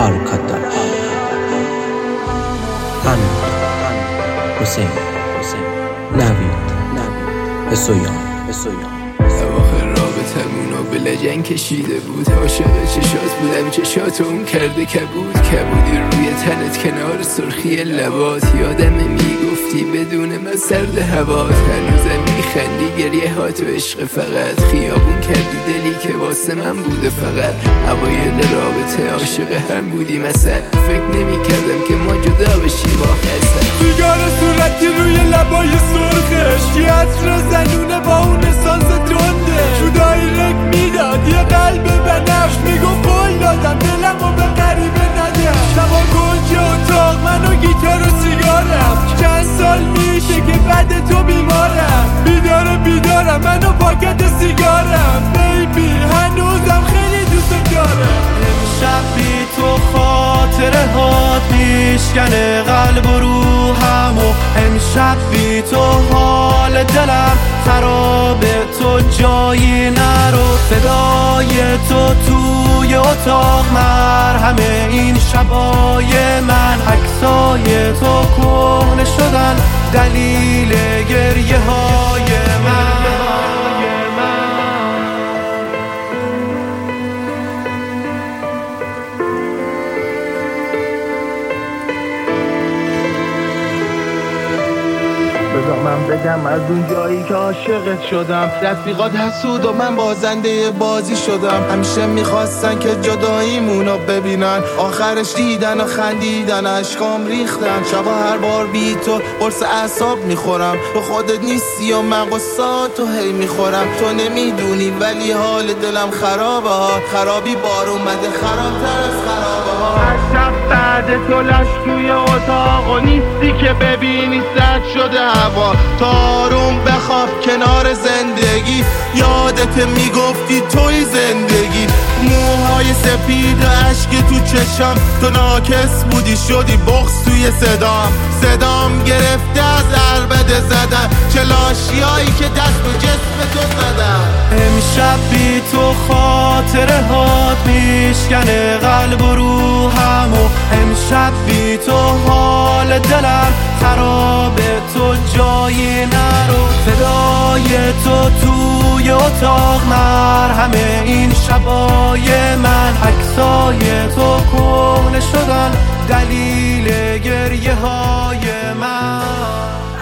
arkadaş Hamid, Hüseyin, نوید به سویان اواخر رابطمونو به لجنگ کشیده بود، عاشق چشات بودم چشاتو اون کرده کبودی روی تنت کنار سرخی لبات. یادم میگفتی بدون من سرد هوات، هنوزم میخندی گریه هات و عشق فقط خیابون کردی دلی که واسه من بوده فقط. اوایل رابطه عاشق هم بودیم اصلا، فکر نمیکردم که ما جدا بشیم آخر. سیگار صورتی روی لبای سرخش، یه عطر زنونه با اون سانس تنده، تو دایرک میداد یه قلب بنفش، میگفت قول دادم دلمو به غریبه ندم. شبا گنج اتاق من و گیتار و سیگارم، چند سال میشه که بعد تو بیمارم. بیدارم من و پاکت سیگارم، بیبی هنوزم خیلی دوست دارم. امشب بی تو خاطره هات میشکنه قلب و روحم، و امشب بی تو حال دلم خرابه، تو جایی نرو. صدای تو توی اتاق مرهمه، این شبای من عکسای تو کهنه شدن، دلیل گریه های من. بذار من بگم از اون جایی که عاشقت شدم، رفیقات حسود و من بازنده بازی شدم. همیشه میخواستن که جداییمونو ببینن، آخرش دیدن و خندیدن، عشقام ریختن. شبا هر بار بی تو قرص اعصاب میخورم، تو خودت نیستی و من قصاتو هی میخورم. تو نمیدونی ولی حال دلم خرابه ها، خرابی بار اومده خرابتر از خرابه ها. هر شب بعد تو لش توی اتاق و نیستی که ببینی سرد شده هوا. تاروم بخواب کنار زندگی، یادت میگفتی توی زندگی. موهای سپید و عشق تو چشم، تو ناکس بودی شدی بغض توی صدام گرفته از عربده زدن، چه لاشیایی که دست به جسم تو زدن. امشب بی تو خاطره هات میشکنه قلب و روحم، و امشب بی تو حال دلم خرابه، تو جایی نرو. صدای تو توی اتاق مرهمه، این شبای من عکسای تو کهنه شدن، دلیل گریه های من.